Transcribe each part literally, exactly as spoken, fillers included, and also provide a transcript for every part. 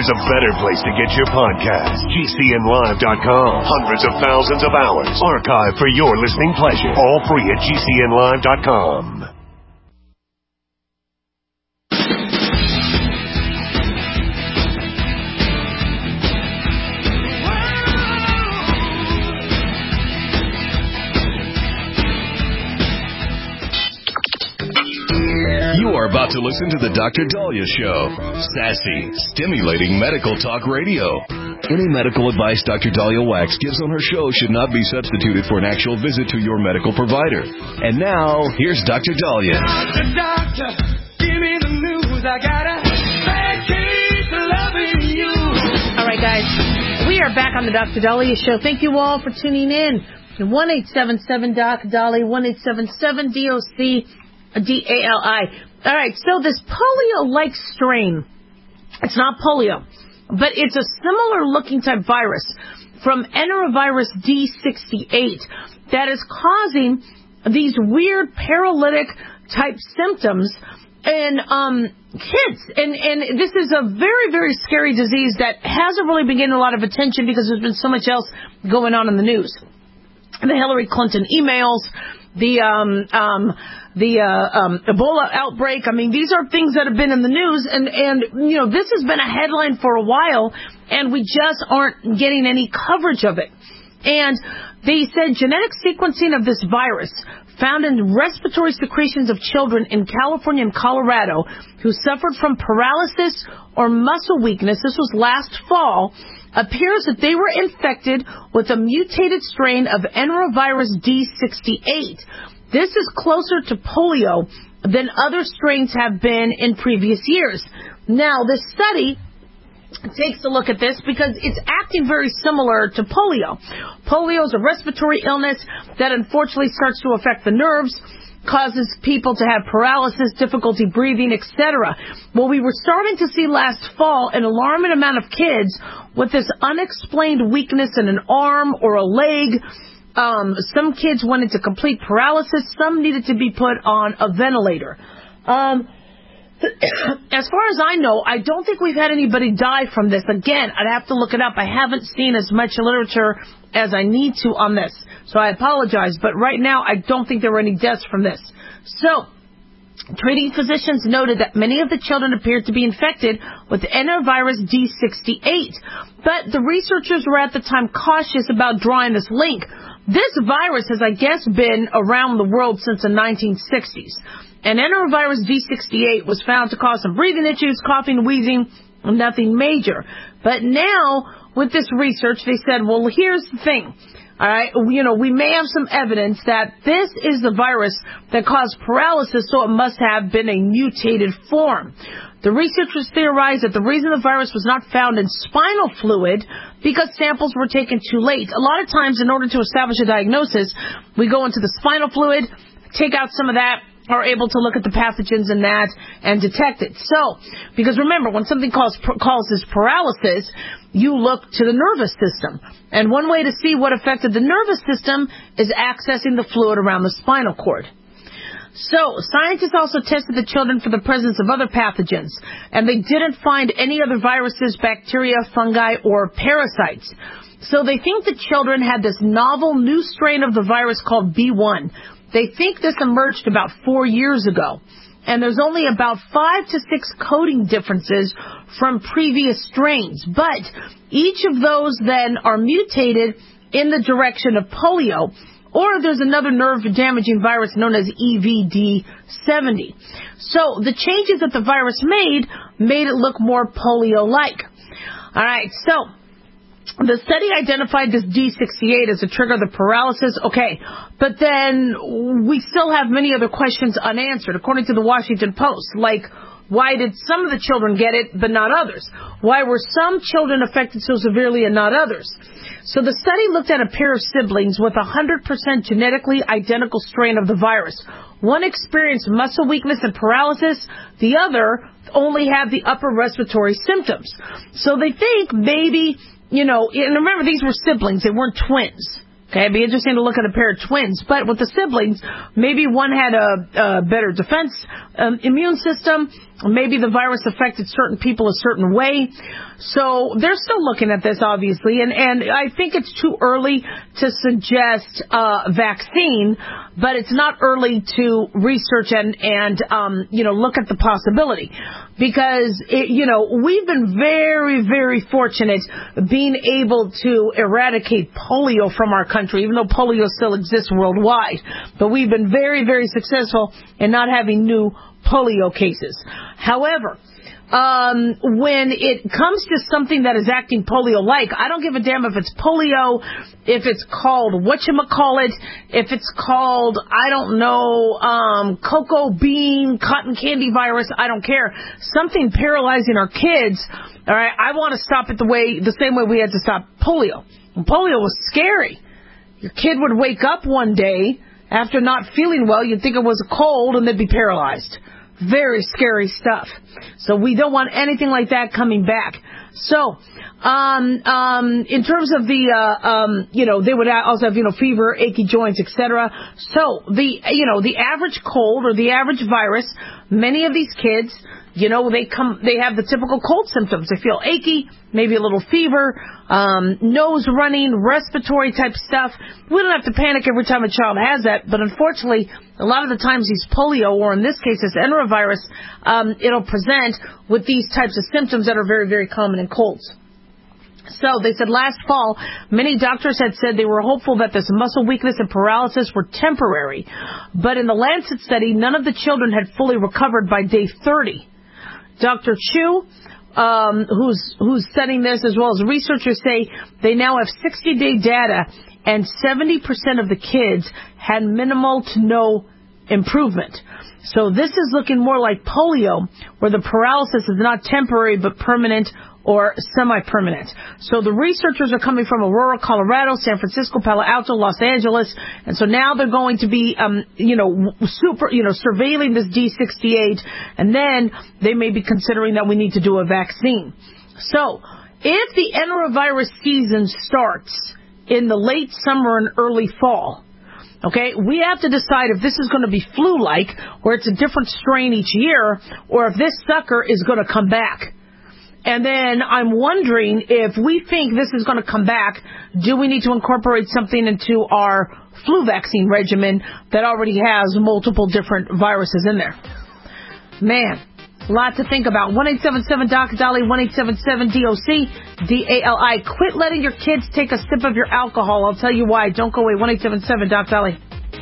there's a better place to get your podcast. G C N live dot com. Hundreds of thousands of hours archived for your listening pleasure. All free at G C N live dot com. You are about to listen to the Doctor Daliah Show. Sassy, stimulating medical talk radio. Any medical advice Doctor Daliah Wax gives on her show should not be substituted for an actual visit to your medical provider. And now, here's Doctor Daliah. Doctor, doctor, give me the news. I got a bad case of loving you. All right, guys, we are back on the Doctor Daliah Show. Thank you all for tuning in. one eight seven seven D O C Dali, one eight seven seven D O C D A L I. All right, so this polio-like strain, it's not polio, but it's a similar-looking type virus from enterovirus D sixty-eight that is causing these weird paralytic-type symptoms in um, kids. And, and this is a very, very scary disease that hasn't really been getting a lot of attention because there's been so much else going on in the news. The Hillary Clinton emails, the um, um, the uh, um, Ebola outbreak. I mean, these are things that have been in the news, and, and, you know, this has been a headline for a while, and we just aren't getting any coverage of it. And they said genetic sequencing of this virus found in respiratory secretions of children in California and Colorado who suffered from paralysis or muscle weakness, this was last fall, appears that they were infected with a mutated strain of enterovirus D sixty-eight. This is closer to polio than other strains have been in previous years. Now, this study takes a look at this because it's acting very similar to polio. Polio is a respiratory illness that unfortunately starts to affect the nerves, causes people to have paralysis, difficulty breathing, et cetera. Well, we were starting to see last fall an alarming amount of kids with this unexplained weakness in an arm or a leg. Um, some kids went into complete paralysis. Some needed to be put on a ventilator. Um, as far as I know, I don't think we've had anybody die from this. Again, I'd have to look it up. I haven't seen as much literature as I need to on this, so I apologize. But right now, I don't think there were any deaths from this. So, treating physicians noted that many of the children appeared to be infected with enterovirus D sixty-eight. But the researchers were at the time cautious about drawing this link. This virus has, I guess, been around the world since the nineteen sixties. And enterovirus D sixty-eight was found to cause some breathing issues, coughing, wheezing, nothing major. But now, with this research, they said, well, here's the thing. All right, you know, we may have some evidence that this is the virus that caused paralysis, so it must have been a mutated form. The researchers theorized that the reason the virus was not found in spinal fluid because samples were taken too late. A lot of times, in order to establish a diagnosis, we go into the spinal fluid, take out some of that, are able to look at the pathogens in that and detect it. So, because remember, when something calls, causes paralysis, you look to the nervous system. And one way to see what affected the nervous system is accessing the fluid around the spinal cord. So, scientists also tested the children for the presence of other pathogens, and they didn't find any other viruses, bacteria, fungi, or parasites. So they think the children had this novel new strain of the virus called B one. They think this emerged about four years ago, and there's only about five to six coding differences from previous strains. But each of those then are mutated in the direction of polio, or there's another nerve-damaging virus known as E V D seventy. So the changes that the virus made made it look more polio-like. All right, so the study identified this D sixty-eight as a trigger of the paralysis. Okay, but then we still have many other questions unanswered, according to the Washington Post, like why did some of the children get it but not others? Why were some children affected so severely and not others? So the study looked at a pair of siblings with a one hundred percent genetically identical strain of the virus. One experienced muscle weakness and paralysis. The other only had the upper respiratory symptoms. So they think maybe, you know, and remember, these were siblings. They weren't twins. Okay, it'd be interesting to look at a pair of twins. But with the siblings, maybe one had a, a better defense um, immune system. Maybe the virus affected certain people a certain way. So they're still looking at this, obviously. And, and I think it's too early to suggest a vaccine, but it's not early to research and, and um, you know, look at the possibility. Because, it, you know, we've been very, very fortunate being able to eradicate polio from our country, even though polio still exists worldwide. But we've been very, very successful in not having new polio cases. However, um, when it comes to something that is acting polio-like, I don't give a damn if it's polio, if it's called whatchamacallit, if it's called, I don't know, um, cocoa bean, cotton candy virus, I don't care. Something paralyzing our kids, all right, I want to stop it the way, the same way we had to stop polio. And polio was scary. Your kid would wake up one day after not feeling well, you'd think it was a cold, and they'd be paralyzed. Very scary stuff. So we don't want anything like that coming back. So, um, um, in terms of the, uh, um, you know, they would also have, you know, fever, achy joints, et cetera. So the, you know, the average cold or the average virus, many of these kids, you know, they come, they have the typical cold symptoms. They feel achy, maybe a little fever, um, nose running, respiratory type stuff. We don't have to panic every time a child has that, but unfortunately, a lot of the times these polio, or in this case, this enterovirus, um, it'll present with these types of symptoms that are very, very common in colds. So they said last fall, many doctors had said they were hopeful that this muscle weakness and paralysis were temporary. But in the Lancet study, none of the children had fully recovered by day thirty. Doctor Chu, um, who's who's studying this, as well as researchers, say they now have sixty-day data, and seventy percent of the kids had minimal to no improvement. So this is looking more like polio, where the paralysis is not temporary but permanent or semi-permanent. So the researchers are coming from Aurora, Colorado, San Francisco, Palo Alto, Los Angeles, and so now they're going to be, um, you know, super, you know, surveilling this D sixty-eight, and then they may be considering that we need to do a vaccine. So if the enterovirus season starts in the late summer and early fall, okay, we have to decide if this is going to be flu-like, where it's a different strain each year, or if this sucker is going to come back. And then I'm wondering, if we think this is going to come back, do we need to incorporate something into our flu vaccine regimen that already has multiple different viruses in there? Man, a lot to think about. one eight seven seven D O C, Dolly, one eight seven seven D O C, D A L I. Quit letting your kids take a sip of your alcohol. I'll tell you why. Don't go away. one eight seven seven D O C, Dolly.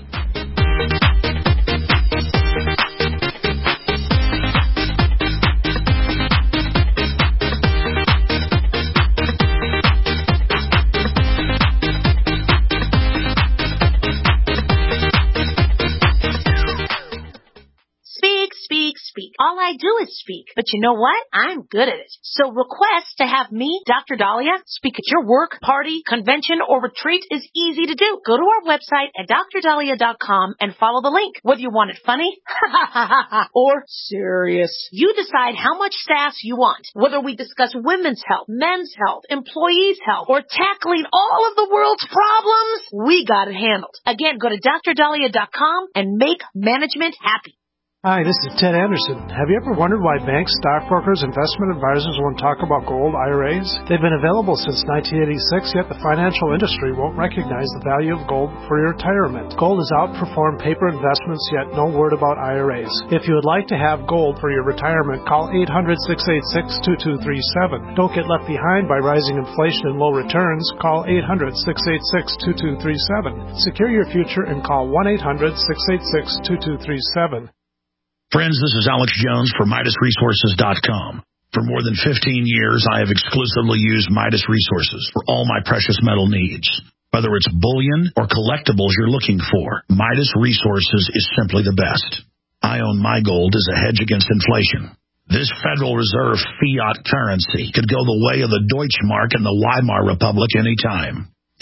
All I do is speak. But you know what? I'm good at it. So request to have me, Doctor Dahlia, speak at your work, party, convention, or retreat is easy to do. Go to our website at D R dahlia dot com and follow the link. Whether you want it funny or serious, you decide how much sass you want. Whether we discuss women's health, men's health, employees' health, or tackling all of the world's problems, we got it handled. Again, go to D R dahlia dot com and make management happy. Hi, this is Ted Anderson. Have you ever wondered why banks, stockbrokers, investment advisors won't talk about gold I R As? They've been available since nineteen eighty-six, yet the financial industry won't recognize the value of gold for your retirement. Gold has outperformed paper investments, yet no word about I R As. If you would like to have gold for your retirement, call eight hundred, six eight six, two two three seven. Don't get left behind by rising inflation and low returns. Call eight hundred, six eight six, two two three seven. Secure your future and call one eight hundred, six eight six, two two three seven. Friends, this is Alex Jones for Midas Resources dot com. For more than fifteen years, I have exclusively used Midas Resources for all my precious metal needs. Whether it's bullion or collectibles you're looking for, Midas Resources is simply the best. I own my gold as a hedge against inflation. This Federal Reserve fiat currency could go the way of the Deutschmark and the Weimar Republic anytime.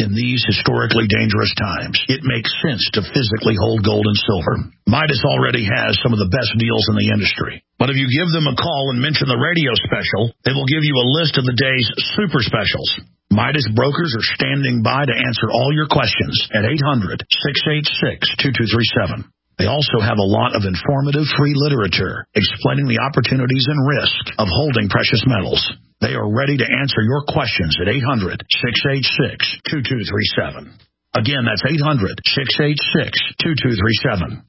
In these historically dangerous times, it makes sense to physically hold gold and silver. Midas already has some of the best deals in the industry. But if you give them a call and mention the radio special, they will give you a list of the day's super specials. Midas brokers are standing by to answer all your questions at eight hundred, six eight six, two two three seven. They also have a lot of informative free literature explaining the opportunities and risks of holding precious metals. They are ready to answer your questions at eight hundred, six eight six, two two three seven. Again, that's eight hundred, six eight six, two two three seven.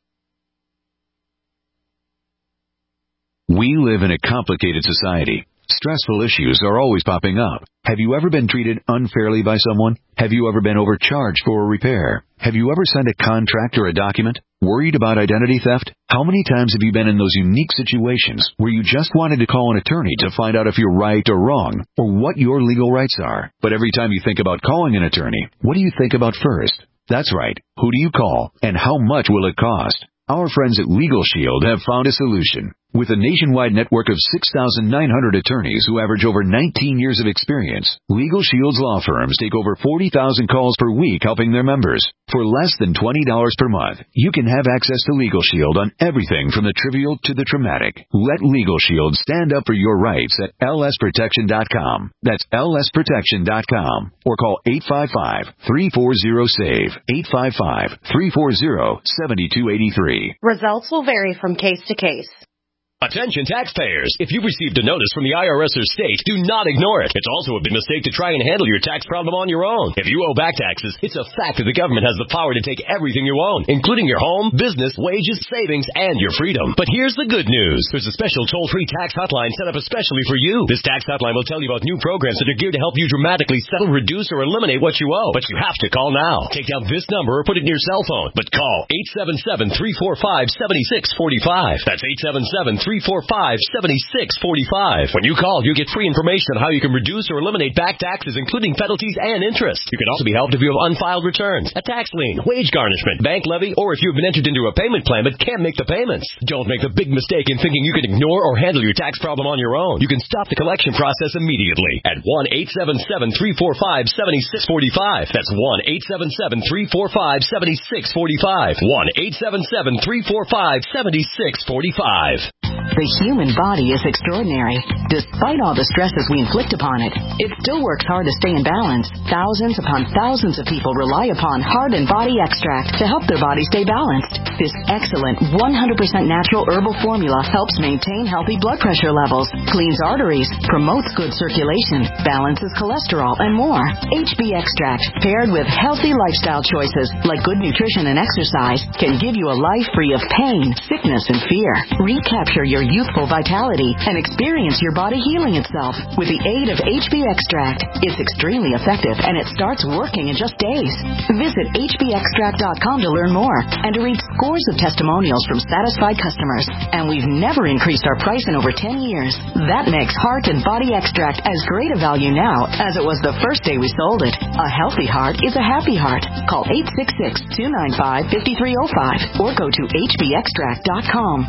We live in a complicated society. Stressful issues are always popping up. Have you ever been treated unfairly by someone? Have you ever been overcharged for a repair? Have you ever signed a contract or a document? Worried about identity theft? How many times have you been in those unique situations where you just wanted to call an attorney to find out if you're right or wrong, or what your legal rights are? But every time you think about calling an attorney, what do you think about first? That's right. Who do you call, and how much will it cost? Our friends at Legal Shield have found a solution. With a nationwide network of six thousand nine hundred attorneys who average over nineteen years of experience, Legal Shield's law firms take over forty thousand calls per week helping their members. For less than twenty dollars per month, you can have access to Legal Shield on everything from the trivial to the traumatic. Let Legal Shield stand up for your rights at L S protection dot com. That's L S protection dot com. Or call eight five five, three four zero, SAVE, eight five five, three four zero, seven two eight three. Results will vary from case to case. Attention taxpayers! If you've received a notice from the I R S or state, do not ignore it. It's also a big mistake to try and handle your tax problem on your own. If you owe back taxes, it's a fact that the government has the power to take everything you own, including your home, business, wages, savings, and your freedom. But here's the good news. There's a special toll-free tax hotline set up especially for you. This tax hotline will tell you about new programs that are geared to help you dramatically settle, reduce, or eliminate what you owe. But you have to call now. Take down this number or put it in your cell phone. But call eight seven seven, three four five, seven six four five. That's eight seven seven, three four five, seven six four five. When you call, you get free information on how you can reduce or eliminate back taxes, including penalties and interest. You can also be helped if you have unfiled returns, a tax lien, wage garnishment, bank levy, or if you've been entered into a payment plan but can't make the payments. Don't make the big mistake in thinking you can ignore or handle your tax problem on your own. You can stop the collection process immediately at one eight seven seven, three four five, seven six four five. That's one eight seven seven, three four five, seven six four five. one eight seven seven, three four five, seven six four five. The human body is extraordinary. Despite all the stresses we inflict upon it, it still works hard to stay in balance. Thousands upon thousands of people rely upon Heart and Body Extract to help their body stay balanced. This excellent one hundred percent natural herbal formula helps maintain healthy blood pressure levels, cleans arteries, promotes good circulation, balances cholesterol, and more. H B Extract, paired with healthy lifestyle choices like good nutrition and exercise, can give you a life free of pain, sickness, and fear. Recapture your youthful vitality and experience your body healing itself with the aid of H B Extract. It's extremely effective and it starts working in just days. Visit H B extract dot com to learn more and to read scores of testimonials from satisfied customers. And we've never increased our price in over ten years. That makes Heart and Body Extract as great a value now as it was the first day we sold it. A healthy heart is a happy heart. Call eight six six, two nine five, five three zero five or go to H B extract dot com.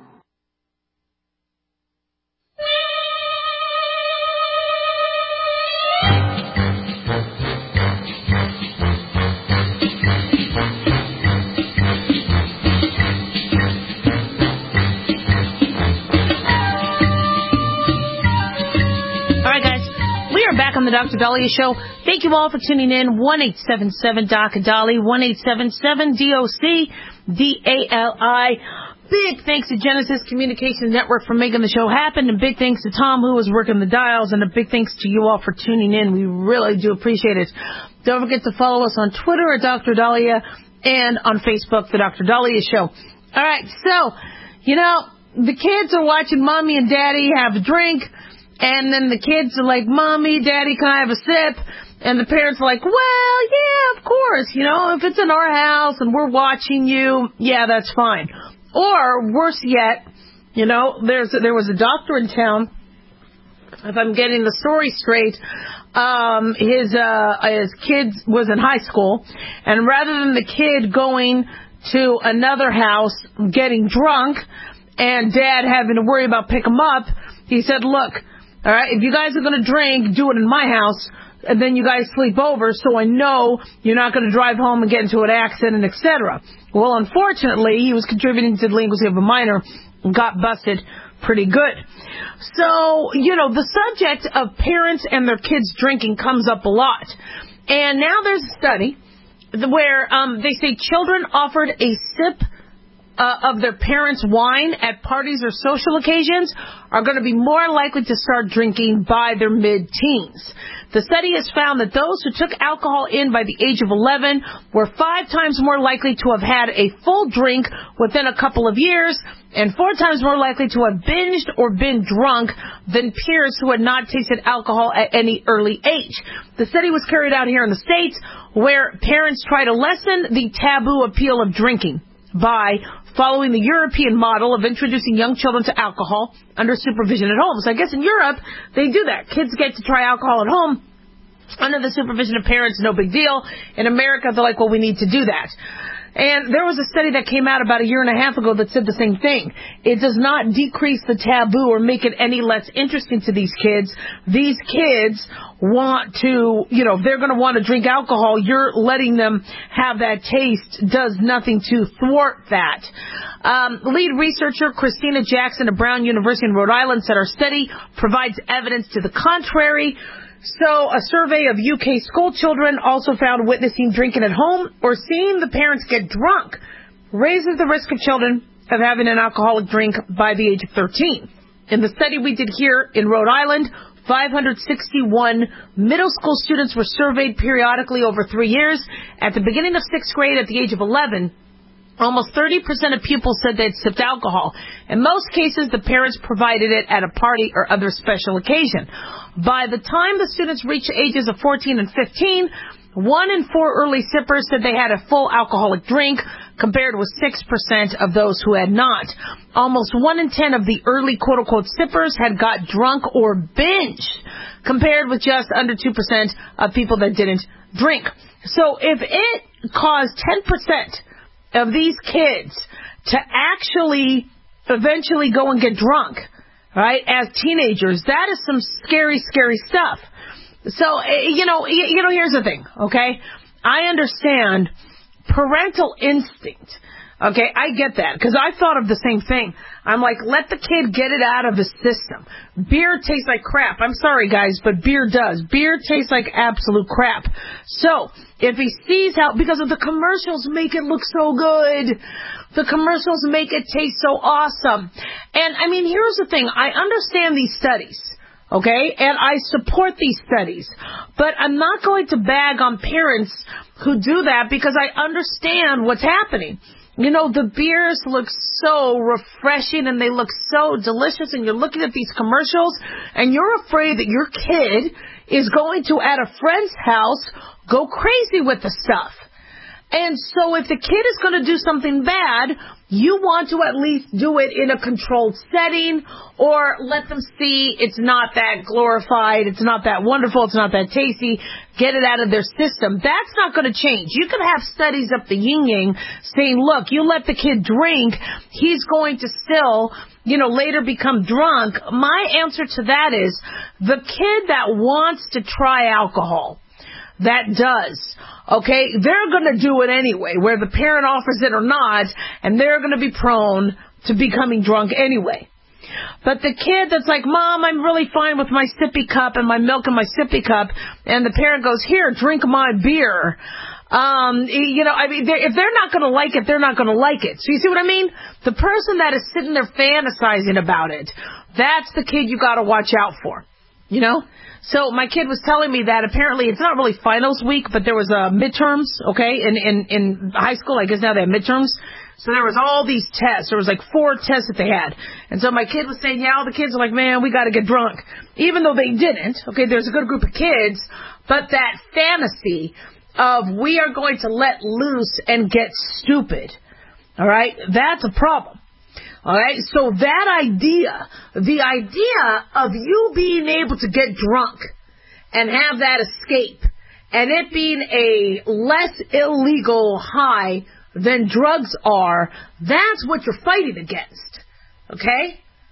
On the Doctor Daliah Show. Thank you all for tuning in. one eight seven seven, D O C, Dolly, one eight seven seven, D O C, D A L I. Big thanks to Genesis Communications Network for making the show happen, and big thanks to Tom who was working the dials, and a big thanks to you all for tuning in. We really do appreciate it. Don't forget to follow us on Twitter at Doctor Daliah and on Facebook, The Doctor Daliah Show. All right, so, you know, the kids are watching Mommy and Daddy have a drink. And then the kids are like, Mommy, Daddy, can I have a sip? And the parents are like, well, yeah, of course. You know, if it's in our house and we're watching you, yeah, that's fine. Or, worse yet, you know, there's there was a doctor in town, if I'm getting the story straight, um, his, uh, his kid was in high school. And rather than the kid going to another house getting drunk and Dad having to worry about picking him up, he said, look, all right, if you guys are going to drink, do it in my house. and then you guys sleep over, so I know you're not going to drive home and get into an accident, et cetera. Well, unfortunately, he was contributing to delinquency of a minor and got busted pretty good. So, you know, the subject of parents and their kids drinking comes up a lot. And now there's a study where um, they say children offered a sip Uh, of their parents' wine at parties or social occasions are going to be more likely to start drinking by their mid-teens. The study has found that those who took alcohol in by the age of eleven were five times more likely to have had a full drink within a couple of years and four times more likely to have binged or been drunk than peers who had not tasted alcohol at any early age. The study was carried out here in the States where parents try to lessen the taboo appeal of drinking by following the European model of introducing young children to alcohol under supervision at home. So I guess in Europe, they do that. Kids get to try alcohol at home under the supervision of parents, no big deal. In America, they're like, well, we need to do that. And there was a study that came out about a year and a half ago that said the same thing. It does not decrease the taboo or make it any less interesting to these kids. These kids want to, you know, if they're going to want to drink alcohol, you're letting them have that taste does nothing to thwart that. Um, lead researcher Christina Jackson of Brown University in Rhode Island said our study provides evidence to the contrary. So a survey of U K school children also found witnessing drinking at home or seeing the parents get drunk raises the risk of children of having an alcoholic drink by the age of thirteen. In the study we did here in Rhode Island, five hundred sixty-one middle school students were surveyed periodically over three years. At the beginning of sixth grade at the age of eleven, almost thirty percent of pupils said they'd sipped alcohol. In most cases, the parents provided it at a party or other special occasion. By the time the students reached the ages of fourteen and fifteen, one in four early sippers said they had a full alcoholic drink, compared with six percent of those who had not. Almost one in ten of the early quote-unquote sippers had got drunk or binged, compared with just under two percent of people that didn't drink. So if it caused ten percent of these kids to actually eventually go and get drunk, right, as teenagers, that is some scary, scary stuff. So, you know, you know, here's the thing, okay? I understand parental instinct. Okay, I get that, because I thought of the same thing. I'm like, let the kid get it out of his system. Beer tastes like crap. I'm sorry, guys, but beer does. Beer tastes like absolute crap. So, if he sees how, because of the commercials make it look so good. The commercials make it taste so awesome. And, I mean, here's the thing. I understand these studies, okay, and I support these studies. But I'm not going to bag on parents who do that because I understand what's happening. You know, the beers look so refreshing and they look so delicious, and you're looking at these commercials and you're afraid that your kid is going to, at a friend's house, go crazy with the stuff. And so if the kid is going to do something bad, you want to at least do it in a controlled setting, or let them see it's not that glorified, it's not that wonderful, it's not that tasty. Get it out of their system. That's not going to change. You can have studies up the yin-yang saying, look, you let the kid drink, he's going to still, you know, later become drunk. My answer to that is the kid that wants to try alcohol, that does, okay, they're going to do it anyway, whether the parent offers it or not, and they're going to be prone to becoming drunk anyway. But the kid that's like, Mom, I'm really fine with my sippy cup and my milk and my sippy cup, and the parent goes, here, drink my beer. Um, you know, I mean, they're, if they're not going to like it, they're not going to like it. So you see what I mean? The person that is sitting there fantasizing about it, that's the kid you got to watch out for, you know? So my kid was telling me that apparently it's not really finals week, but there was uh, midterms, okay, in, in, in high school. I guess now they have midterms. So there was all these tests. There was like four tests that they had. And so my kid was saying, yeah, all the kids are like, man, we got to get drunk. Even though they didn't, okay, there's a good group of kids, but that fantasy of we are going to let loose and get stupid, all right, that's a problem. All right, so that idea, the idea of you being able to get drunk and have that escape, and it being a less illegal high than drugs are, that's what you're fighting against, okay?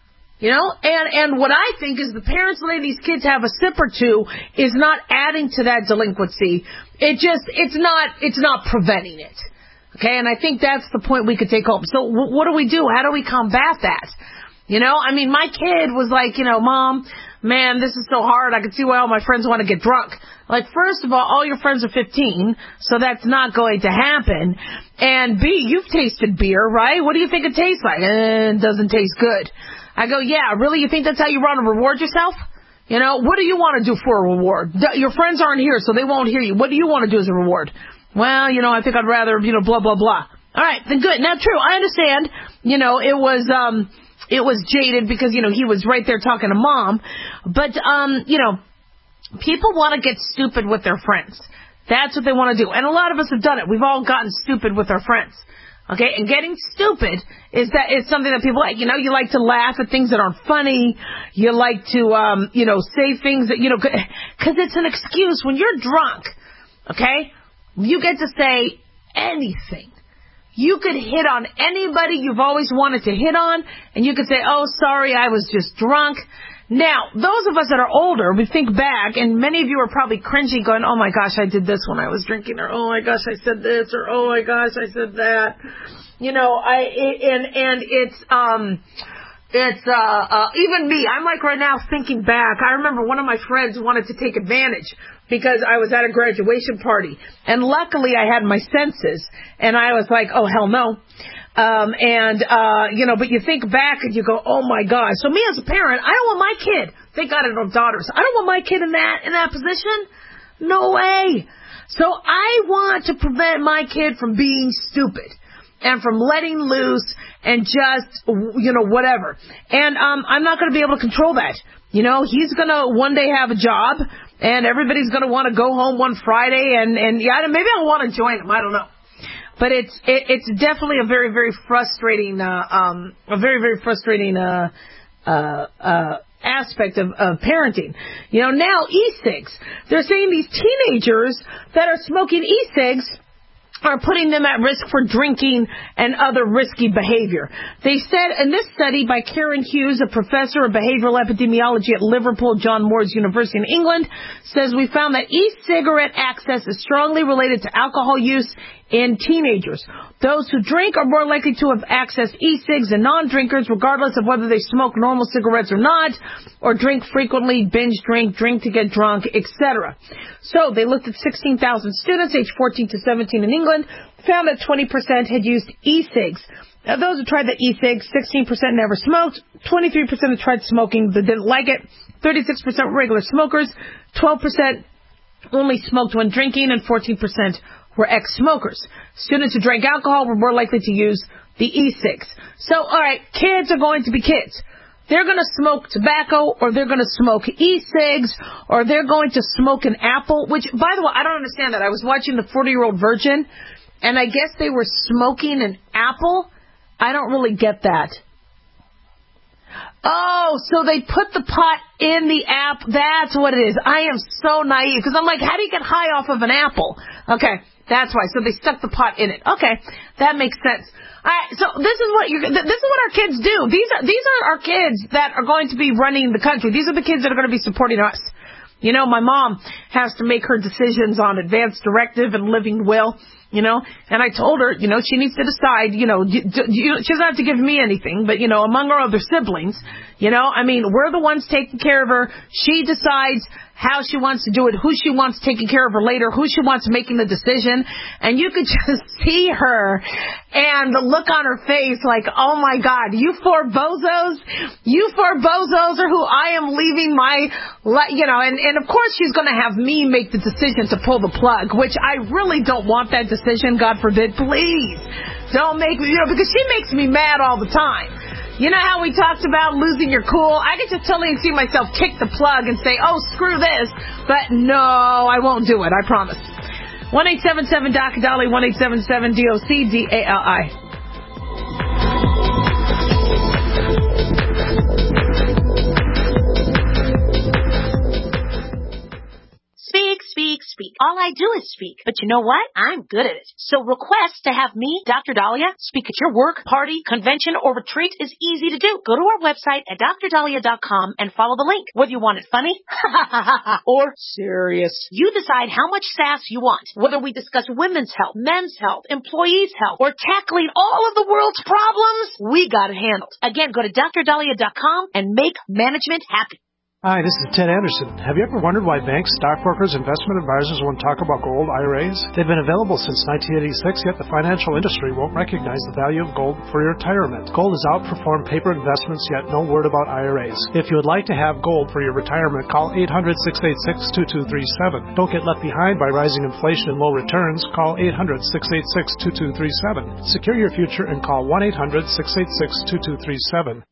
You know, and, and what I think is the parents letting these kids have a sip or two is not adding to that delinquency. It just, it's not, it's not preventing it. Okay, and I think that's the point we could take home. So w- what do we do? How do we combat that? You know, I mean, my kid was like, you know, Mom, man, this is so hard. I can see why all my friends want to get drunk. Like, first of all, all your friends are fifteen, so that's not going to happen. And B, you've tasted beer, right? What do you think it tastes like? Eh, it doesn't taste good. I go, yeah, really? You think that's how you want to reward yourself? You know, what do you want to do for a reward? Your friends aren't here, so they won't hear you. What do you want to do as a reward? Well, you know, I think I'd rather, you know, blah, blah, blah. All right, then good. Now, true, I understand, you know, it was, um, it was jaded because, you know, he was right there talking to Mom. But, um, you know, people want to get stupid with their friends. That's what they want to do. And a lot of us have done it. We've all gotten stupid with our friends. Okay, and getting stupid is that is something that people like. You know, you like to laugh at things that aren't funny. You like to, um, you know, say things that, you know, because it's an excuse. When you're drunk, okay, you get to say anything. You could hit on anybody you've always wanted to hit on, and you could say, oh, sorry, I was just drunk. Now, those of us that are older, we think back, and many of you are probably cringing, going, oh, my gosh, I did this when I was drinking, or oh, my gosh, I said this, or oh, my gosh, I said that. You know, I and and it's um, it's uh, uh, even me. I'm like right now thinking back. I remember one of my friends wanted to take advantage because I was at a graduation party, and luckily I had my senses, and I was like, oh, hell no. Um, and, uh, you know, but you think back and you go, oh my God. So me as a parent, I don't want my kid. Thank God I don't have daughters. I don't want my kid in that, in that position. No way. So I want to prevent my kid from being stupid and from letting loose and just, you know, whatever. And, um, I'm not going to be able to control that. You know, he's going to one day have a job and everybody's going to want to go home one Friday and, and yeah, maybe I'll want to join him. I don't know. But it's it, it's definitely a very, very frustrating, uh, um, a very, very frustrating uh, uh, uh, aspect of, of parenting. You know, now e-cigs. They're saying these teenagers that are smoking e-cigs are putting them at risk for drinking and other risky behavior. They said in this study by Karen Hughes, a professor of behavioral epidemiology at Liverpool John Moores University in England, says we found that e-cigarette access is strongly related to alcohol use in teenagers. Those who drink are more likely to have accessed e-cigs than non-drinkers, regardless of whether they smoke normal cigarettes or not, or drink frequently, binge drink, drink to get drunk, et cetera. So they looked at sixteen thousand students aged fourteen to seventeen in England, found that twenty percent had used e-cigs. Now, those who tried the e-cigs, sixteen percent never smoked, twenty-three percent had tried smoking but didn't like it, thirty-six percent were regular smokers, twelve percent only smoked when drinking, and fourteen percent were ex-smokers. Students who drank alcohol were more likely to use the e-cigs. So, all right, kids are going to be kids. They're going to smoke tobacco, or they're going to smoke e-cigs, or they're going to smoke an apple, which, by the way, I don't understand that. I was watching the forty-year-old Virgin, and I guess they were smoking an apple. I don't really get that. Oh, so they put the pot in the app. That's what it is. I am so naive, because I'm like, how do you get high off of an apple? Okay, that's why. So they stuck the pot in it. Okay, that makes sense. All right, so this is what you're, this is what our kids do. These are these are our kids that are going to be running the country. These are the kids that are going to be supporting us. You know, my mom has to make her decisions on advance directive and living will. You know, and I told her, you know, she needs to decide, you know, you, you, she doesn't have to give me anything, but, you know, among her other siblings, you know, I mean, we're the ones taking care of her. She decides how she wants to do it, who she wants taking care of her later, who she wants making the decision. And you could just see her and the look on her face like, oh, my God, you four bozos, you four bozos are who I am leaving my, you know, and, and of course she's going to have me make the decision to pull the plug, which I really don't want that decision. God forbid, please don't make me, you know, because she makes me mad all the time. You know how we talked about losing your cool? I could just totally see myself kick the plug and say, oh, screw this. But no, I won't do it. I promise. one eight seven seven D O C Dolly, one eight seven seven D O C D A L I. Speak, speak, speak. All I do is speak. But you know what? I'm good at it. So request to have me, Doctor Dahlia, speak at your work, party, convention, or retreat is easy to do. Go to our website at D R Dahlia dot com and follow the link. Whether you want it funny or serious, you decide how much sass you want. Whether we discuss women's health, men's health, employees' health, or tackling all of the world's problems, we got it handled. Again, go to D R Dahlia dot com and make management happy. Hi, this is Ted Anderson. Have you ever wondered why banks, stockbrokers, investment advisors won't talk about gold I R As? They've been available since nineteen eighty-six, yet the financial industry won't recognize the value of gold for your retirement. Gold has outperformed paper investments, yet no word about I R As. If you would like to have gold for your retirement, call eight hundred, six eight six, two two three seven. Don't get left behind by rising inflation and low returns. Call eight hundred, six eight six, two two three seven. Secure your future and call one eight hundred, six eight six, two two three seven.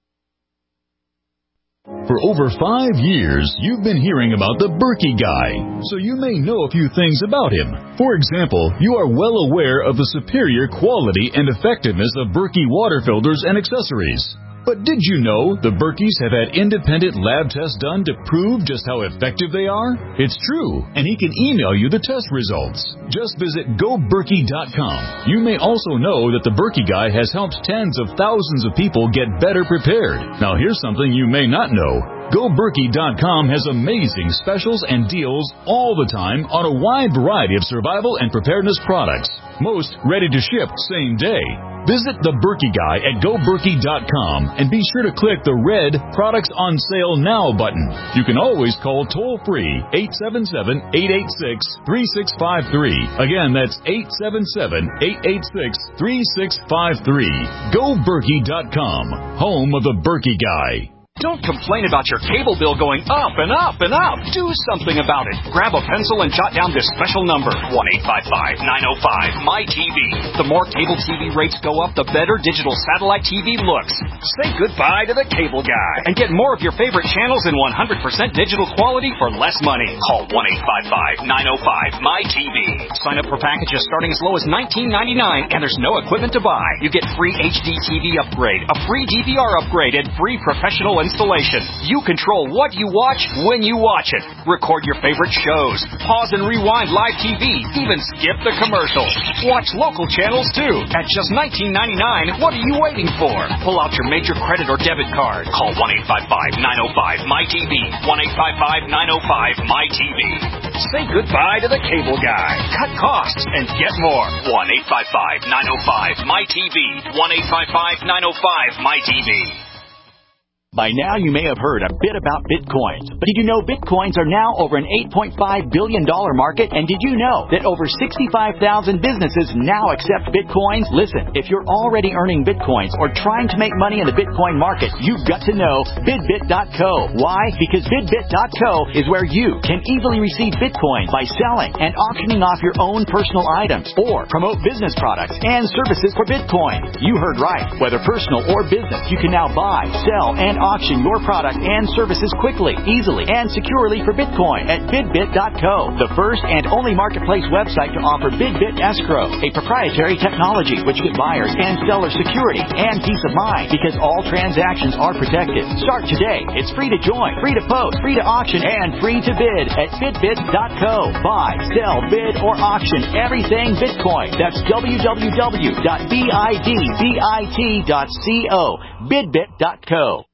For over five years, you've been hearing about the Berkey Guy, so you may know a few things about him. For example, you are well aware of the superior quality and effectiveness of Berkey water filters and accessories. But did you know the Berkeys have had independent lab tests done to prove just how effective they are? It's true, and he can email you the test results. Just visit go berkey dot com. You may also know that the Berkey Guy has helped tens of thousands of people get better prepared. Now here's something you may not know. go berkey dot com has amazing specials and deals all the time on a wide variety of survival and preparedness products. Most ready to ship same day. Visit the Berkey Guy at go berkey dot com and be sure to click the red Products on Sale Now button. You can always call toll-free eight seven seven, eight eight six, three six five three. Again, that's eight seven seven, eight eight six, three six five three. go berkey dot com, home of the Berkey Guy. Don't complain about your cable bill going up and up and up. Do something about it. Grab a pencil and jot down this special number, one eight five five, nine oh five, M Y T V. The more cable T V rates go up, the better digital satellite T V looks. Say goodbye to the cable guy and get more of your favorite channels in one hundred percent digital quality for less money. Call one eight five five, nine oh five, M Y T V. Sign up for packages starting as low as nineteen ninety-nine, and there's no equipment to buy. You get free H D T V upgrade, a free D V R upgrade, and free professional installation. You control what you watch when you watch it. Record your favorite shows. Pause and rewind live T V. Even skip the commercials. Watch local channels too. At just nineteen ninety-nine, what are you waiting for? Pull out your major credit or debit card. Call one eight five five, nine oh five, M Y T V. one eight five five, nine oh five, M Y T V. Say goodbye to the cable guy. Cut costs and get more. one eight five five, nine oh five, M Y T V. one eight five five, nine oh five, M Y T V. By now, you may have heard a bit about Bitcoins. But did you know Bitcoins are now over an eight point five billion dollars market? And did you know that over sixty-five thousand businesses now accept Bitcoins? Listen, if you're already earning Bitcoins or trying to make money in the Bitcoin market, you've got to know Bidbit dot co. Why? Because Bidbit dot co is where you can easily receive Bitcoins by selling and auctioning off your own personal items or promote business products and services for Bitcoin. You heard right. Whether personal or business, you can now buy, sell, and auction your product and services quickly, easily, and securely for Bitcoin at Bidbit dot co, the first and only marketplace website to offer Bidbit Escrow, a proprietary technology which gives buyers and sellers security and peace of mind because all transactions are protected. Start today. It's free to join, free to post, free to auction, and free to bid at Bidbit dot co. Buy, sell, bid, or auction everything Bitcoin. That's w w w dot bidbit dot co. Bidbit dot co.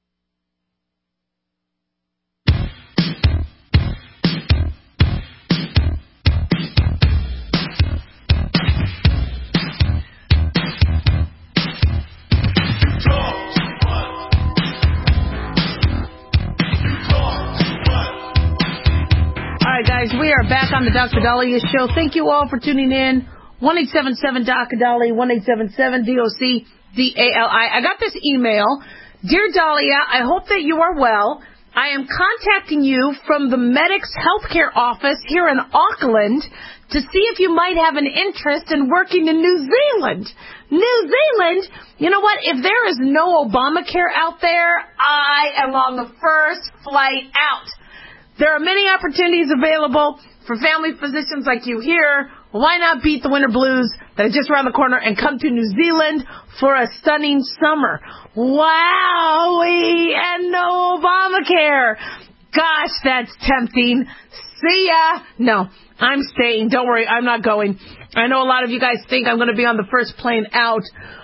Guys, we are back on the Doctor Dahlia Show. Thank you all for tuning in. one eight seven seven D O C Dahlia, one eight seven seven D O C D A L I. I got this email. Dear Dahlia, I hope that you are well. I am contacting you from the Medics Healthcare Office here in Auckland to see if you might have an interest in working in New Zealand. New Zealand? You know what? If there is no Obamacare out there, I am on the first flight out. There are many opportunities available for family physicians like you here. Why not beat the winter blues that are just around the corner and come to New Zealand for a stunning summer? Wowie! And no Obamacare. gosh, that's tempting. See ya. No, I'm staying. Don't worry, I'm not going. I know a lot of you guys think I'm going to be on the first plane out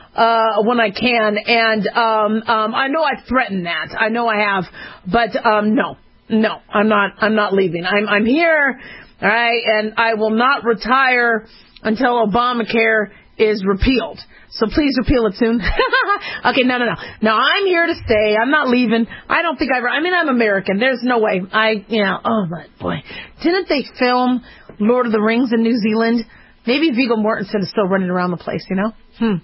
uh when I can, and um um I know I threatened that. I know I have, but um no, no, I'm not. I'm not leaving. I'm I'm here, all right, and I will not retire until Obamacare is repealed. So please repeal it soon. Okay, no, no, no. No, I'm here to stay. I'm not leaving. I don't think I ever, I mean, I'm American. There's no way. I, you know, oh, but boy. Didn't they film Lord of the Rings in New Zealand? Maybe Viggo Mortensen is still running around the place, you know? Hmm.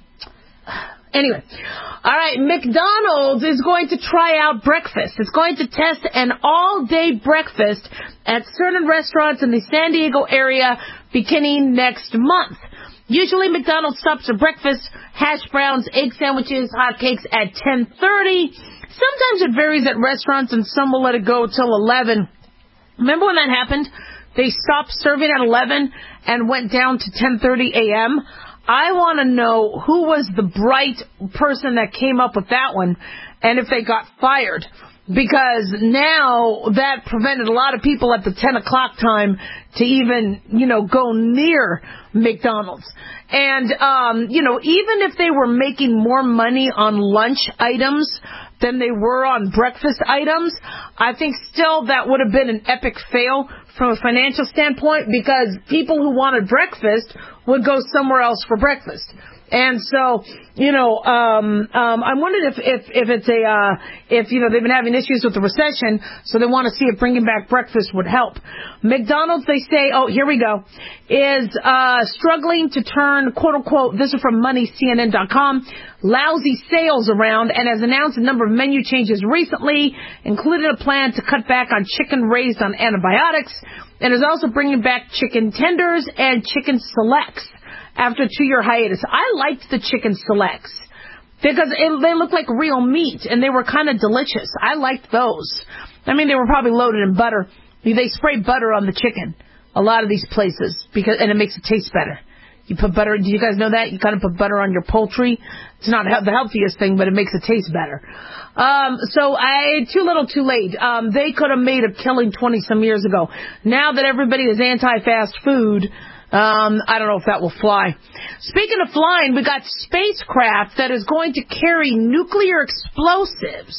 Anyway. All right, McDonald's is going to try out breakfast. It's going to test an all-day breakfast at certain restaurants in the San Diego area beginning next month. Usually McDonald's stops for breakfast, hash browns, egg sandwiches, hot cakes at ten thirty. Sometimes it varies at restaurants, and some will let it go till eleven. Remember when that happened? They stopped serving at eleven and went down to ten thirty a.m.? I want to know who was the bright person that came up with that one and if they got fired. Because now that prevented a lot of people at the ten o'clock time to even, you know, go near McDonald's. And, um, you know, even if they were making more money on lunch items than they were on breakfast items, I think still that would have been an epic fail from a financial standpoint, because people who wanted breakfast would go somewhere else for breakfast. And so, you know, um, um, I'm wondering if, if, if it's a, uh, if, you know, they've been having issues with the recession, so they want to see if bringing back breakfast would help. McDonald's, they say, oh, here we go, is, uh, struggling to turn, quote unquote, this is from money C N N dot com, lousy sales around, and has announced a number of menu changes recently, including a plan to cut back on chicken raised on antibiotics, and is also bringing back chicken tenders and chicken selects after a two-year hiatus. I liked the chicken selects because it, they looked like real meat, and they were kind of delicious. I liked those. I mean, they were probably loaded in butter. They spray butter on the chicken, a lot of these places, because and it makes it taste better. You put butter, do you guys know that? You kind of put butter on your poultry. It's not the healthiest thing, but it makes it taste better. Um, so I, too little, too late. Um, they could have made a killing twenty some years ago. Now that everybody is anti-fast food, Um, I don't know if that will fly. Speaking of flying, we got spacecraft that is going to carry nuclear explosives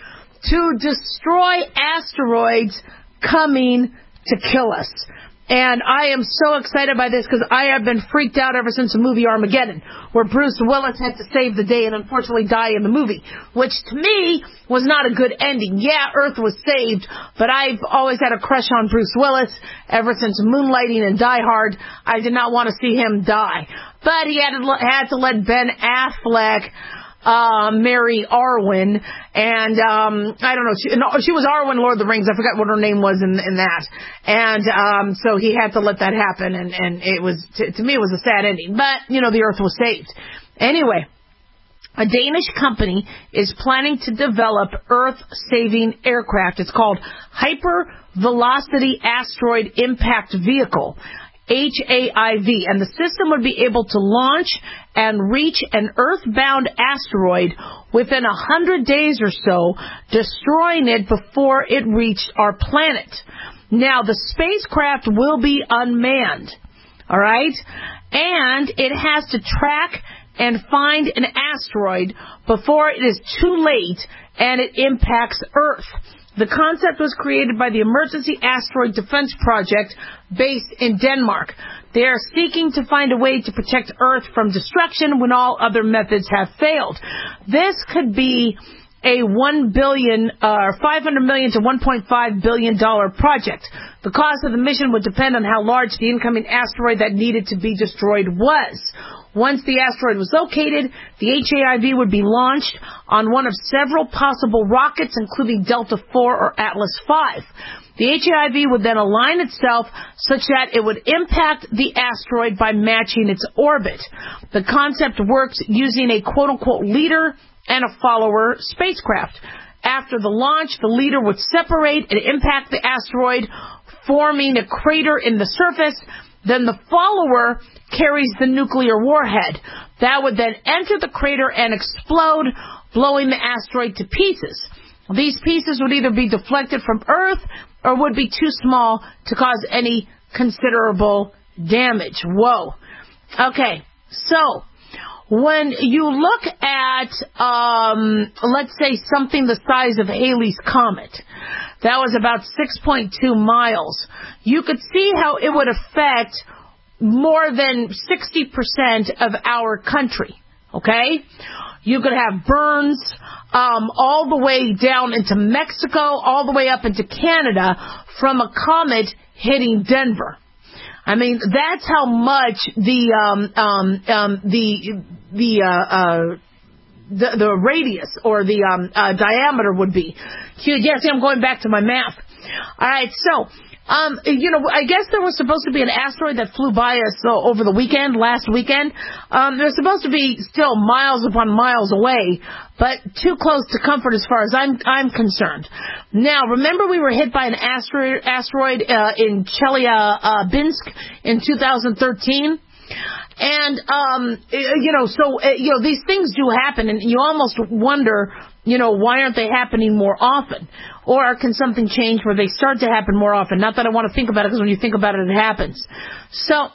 to destroy asteroids coming to kill us. And I am so excited by this because I have been freaked out ever since the movie Armageddon, where Bruce Willis had to save the day and unfortunately die in the movie, which to me was not a good ending. Yeah, Earth was saved, but I've always had a crush on Bruce Willis ever since Moonlighting and Die Hard. I did not want to see him die. But he had to, had to let Ben Affleck Uh, marry Arwen, and um, I don't know, she, no, she was Arwen, Lord of the Rings. I forgot what her name was in, in that, and um, so he had to let that happen, and, and it was to, to me it was a sad ending. But you know, the Earth was saved anyway. A Danish company is planning to develop Earth-saving aircraft. It's called Hyper Velocity Asteroid Impact Vehicle, H A I V, and the system would be able to launch and reach an earthbound asteroid within a hundred days or so, destroying it before it reached our planet. Now, the spacecraft will be unmanned, all right? And it has to track and find an asteroid before it is too late and it impacts Earth. The concept was created by the Emergency Asteroid Defense Project based in Denmark. They are seeking to find a way to protect Earth from destruction when all other methods have failed. This could be a one billion dollars, uh, five hundred million dollars to one point five billion dollars project. The cost of the mission would depend on how large the incoming asteroid that needed to be destroyed was. Once the asteroid was located, the H A I V would be launched on one of several possible rockets, including Delta four or Atlas five. The H A I V would then align itself such that it would impact the asteroid by matching its orbit. The concept works using a quote-unquote leader and a follower spacecraft. After the launch, the leader would separate and impact the asteroid, forming a crater in the surface. Then the follower carries the nuclear warhead. That would then enter the crater and explode, blowing the asteroid to pieces. These pieces would either be deflected from Earth or would be too small to cause any considerable damage. Whoa. Okay, so when you look at, um, let's say, something the size of Halley's Comet, that was about six point two miles, you could see how it would affect more than sixty percent of our country, okay? You could have burns um, all the way down into Mexico, all the way up into Canada from a comet hitting Denver. I mean, that's how much the um, um, um, the the, uh, uh, the the radius or the um, uh, diameter would be. Yes, I'm going back to my math. All right, so. Um, you know, I guess there was supposed to be an asteroid that flew by us uh, over the weekend, last weekend. Um, they're supposed to be still miles upon miles away, but too close to comfort as far as I'm I'm concerned. Now, remember we were hit by an asteroid, asteroid uh, in Chelyabinsk in two thousand thirteen? And, um, you know, so, uh, you know, these things do happen, and you almost wonder, you know, why aren't they happening more often? Or can something change where they start to happen more often? Not that I want to think about it, because when you think about it, it happens. So,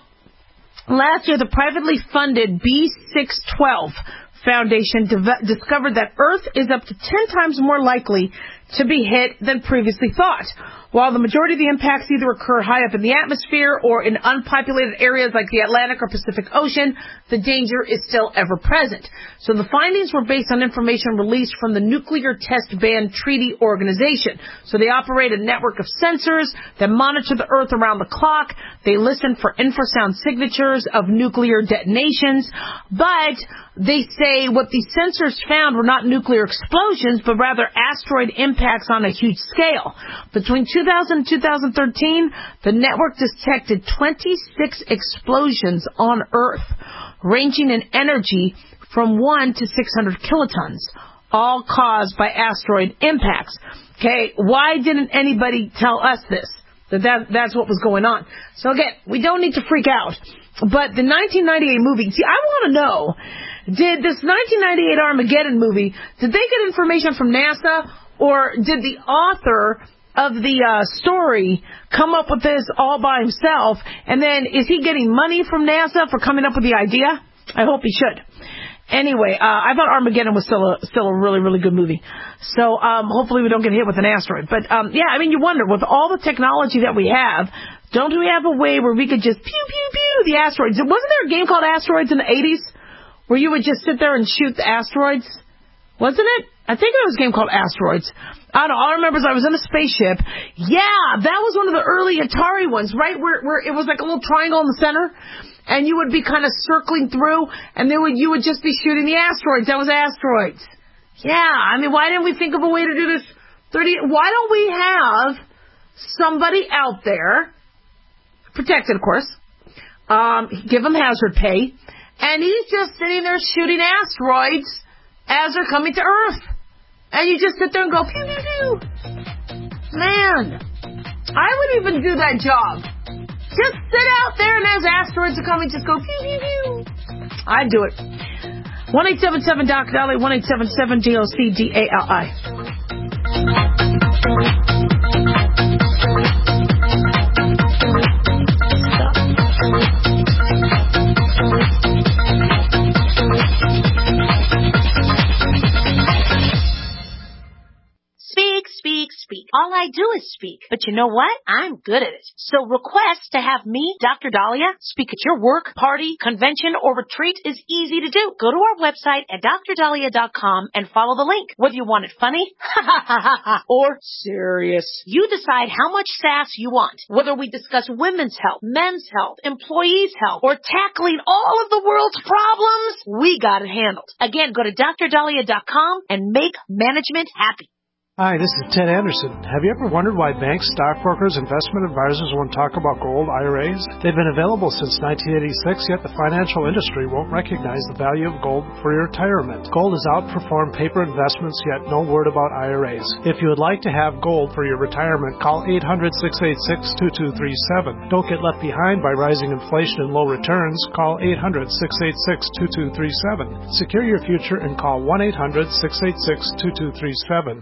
last year, the privately funded B six twelve Foundation de- discovered that Earth is up to ten times more likely to be hit than previously thought. While the majority of the impacts either occur high up in the atmosphere or in unpopulated areas like the Atlantic or Pacific Ocean, the danger is still ever present. So the findings were based on information released from the Nuclear Test Ban Treaty Organization. So they operate a network of sensors that monitor the Earth around the clock. They listen for infrasound signatures of nuclear detonations. But they say what these sensors found were not nuclear explosions, but rather asteroid impacts on a huge scale. Between two thousand and two thousand thirteen, the network detected twenty-six explosions on Earth, ranging in energy from one to six hundred kilotons, all caused by asteroid impacts. Okay, why didn't anybody tell us this? That, that that's what was going on. So again, we don't need to freak out. But the nineteen ninety-eight movie, see, I want to know, did this nineteen ninety-eight Armageddon movie, did they get information from NASA, or did the author of the uh, story come up with this all by himself, and then is he getting money from NASA for coming up with the idea? I hope he should. Anyway, uh, I thought Armageddon was still a, still a really, really good movie. So um, hopefully we don't get hit with an asteroid. But, um, yeah, I mean, you wonder, with all the technology that we have, don't we have a way where we could just pew, pew, pew the asteroids? Wasn't there a game called Asteroids in the eighties where you would just sit there and shoot the asteroids? Wasn't it? I think it was a game called Asteroids. I don't know. All I remember is I was in a spaceship. Yeah, that was one of the early Atari ones, right? Where, where it was like a little triangle in the center, and you would be kind of circling through, and then would, you would just be shooting the asteroids. That was Asteroids. Yeah, I mean, why didn't we think of a way to do this? thirty Why don't we have somebody out there, protected, of course, um, give them hazard pay, and he's just sitting there shooting asteroids as they're coming to Earth. And you just sit there and go, pew, pew, pew. Man, I would even do that job. Just sit out there, and as asteroids are coming, just go, pew, pew, pew. I'd do it. one eight seven seven Doc Dolly, one eight seven seven D O C D A L I. Speak. All I do is speak. But you know what? I'm good at it. So request to have me, Doctor Dahlia, speak at your work, party, convention, or retreat is easy to do. Go to our website at dr dahlia dot com and follow the link. Whether you want it funny or serious, you decide how much sass you want. Whether we discuss women's health, men's health, employees' health, or tackling all of the world's problems, we got it handled. Again, go to dr dahlia dot com and make management happy. Hi, this is Ted Anderson. Have you ever wondered why banks, stockbrokers, investment advisors won't talk about gold I R As? They've been available since nineteen eighty-six, yet the financial industry won't recognize the value of gold for your retirement. Gold has outperformed paper investments, yet no word about I R As. If you would like to have gold for your retirement, call eight hundred, six eight six, two two three seven. Don't get left behind by rising inflation and low returns. Call eight hundred, six eight six, two two three seven. Secure your future and call one eight hundred, six eight six, two two three seven. If the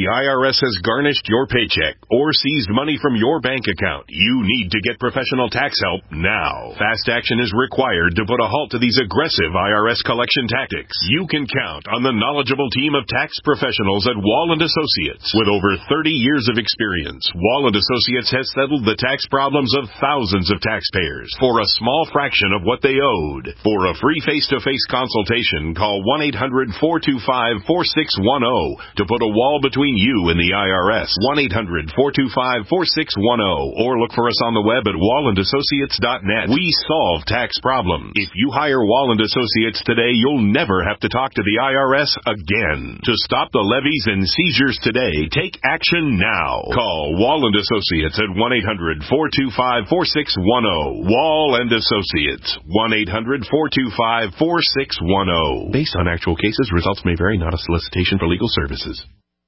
the I R S has garnished your paycheck or seized money from your bank account, you need to get professional tax help now. Fast action is required to put a halt to these aggressive I R S collection tactics. You can count on the knowledgeable team of tax professionals at Wall and Associates. With over thirty years of experience, Wall and Associates has settled the tax problems of thousands of taxpayers for a small fraction of what they owed. For a free face-to-face consultation, call one eight hundred four two five four six one zero to put a wall between you and the I R S. one eight hundred four two five four six one zero or look for us on the web at wall and associates dot net. We solve tax problems. If you hire Wall and Associates today, you'll never have to talk to the I R S again. To stop the levies and seizures today, take action now. Call Wall and Associates at one eight hundred four two five four six one zero. Wall and Associates, one eight hundred four two five four six one zero. Based on actual cases, results may vary, not a solicitation for legal services.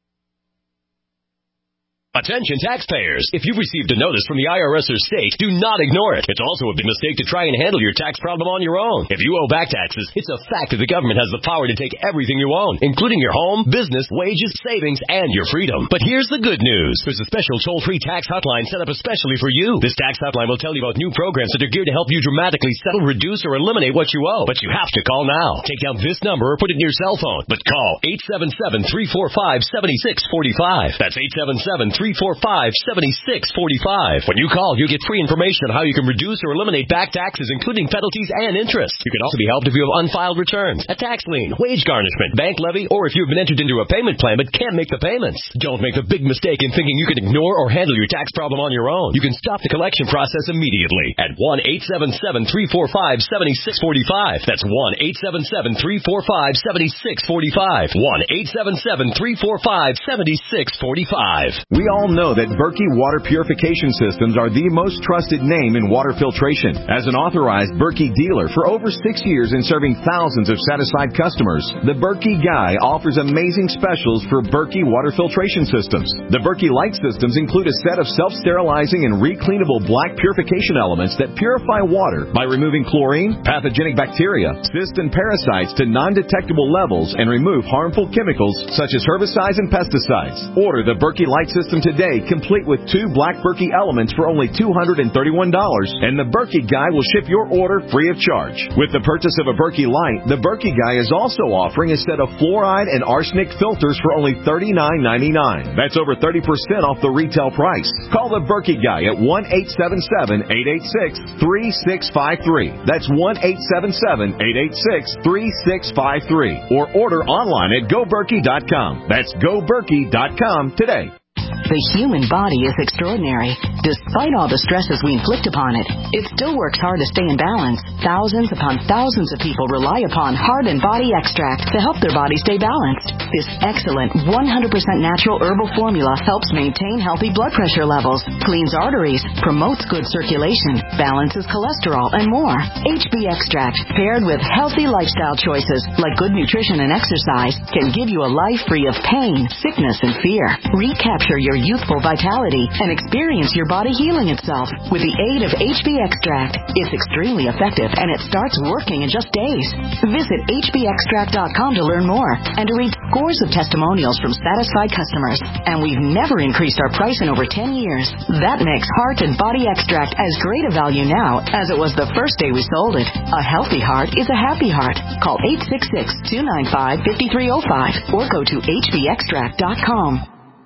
Attention taxpayers. If you've received a notice from the I R S or state, do not ignore it. It's also a big mistake to try and handle your tax problem on your own. If you owe back taxes, it's a fact that the government has the power to take everything you own, including your home, business, wages, savings, and your freedom. But here's the good news. There's a special toll-free tax hotline set up especially for you. This tax hotline will tell you about new programs that are geared to help you dramatically settle, reduce, or eliminate what you owe. But you have to call now. Take down this number or put it in your cell phone. But call eight seven seven, three four five, seven six four five. That's eight seven seven, three four five, seven six four five. When you call, you get free information on how you can reduce or eliminate back taxes, including penalties and interest. You can also be helped if you have unfiled returns, a tax lien, wage garnishment, bank levy, or if you've been entered into a payment plan but can't make the payments. Don't make the big mistake in thinking you can ignore or handle your tax problem on your own. You can stop the collection process immediately at one eight seven seven, three four five, seven six four five. That's one eight seven seven, three four five, seven six four five. one eight seven seven, three four five, seven six four five. We all know that Berkey Water Purification Systems are the most trusted name in water filtration. As an authorized Berkey dealer for over six years and serving thousands of satisfied customers, the Berkey Guy offers amazing specials for Berkey water filtration systems. The Berkey Light systems include a set of self-sterilizing and recleanable black purification elements that purify water by removing chlorine, pathogenic bacteria, cysts, and parasites to non-detectable levels and remove harmful chemicals such as herbicides and pesticides. Order the Berkey Light system today, complete with two black Berkey elements for only two hundred thirty-one dollars, and the Berkey Guy will ship your order free of charge. With the purchase of a Berkey Light, the Berkey Guy is also offering a set of fluoride and arsenic filters for only thirty-nine ninety-nine. That's over thirty percent off the retail price. Call the Berkey Guy at one eight seven seven, eight eight six, three six five three. That's one eight seven seven, eight eight six, three six five three. Or order online at go berkey dot com. That's go berkey dot com today. The human body is extraordinary. Despite all the stresses we inflict upon it, it still works hard to stay in balance. Thousands upon thousands of people rely upon Heart and Body Extract to help their body stay balanced. This excellent one hundred percent natural herbal formula helps maintain healthy blood pressure levels, cleans arteries, promotes good circulation, balances cholesterol, and more. H B Extract, paired with healthy lifestyle choices like good nutrition and exercise, can give you a life free of pain, sickness, and fear. Recapture your youthful vitality and experience your body healing itself with the aid of H B Extract. It's extremely effective and it starts working in just days. Visit H B extract dot com to learn more and to read scores of testimonials from satisfied customers. And we've never increased our price in over ten years. That makes Heart and Body Extract as great a value now as it was the first day we sold it. A healthy heart is a happy heart. Call eight six six, two nine five, five three zero five or go to H B extract dot com.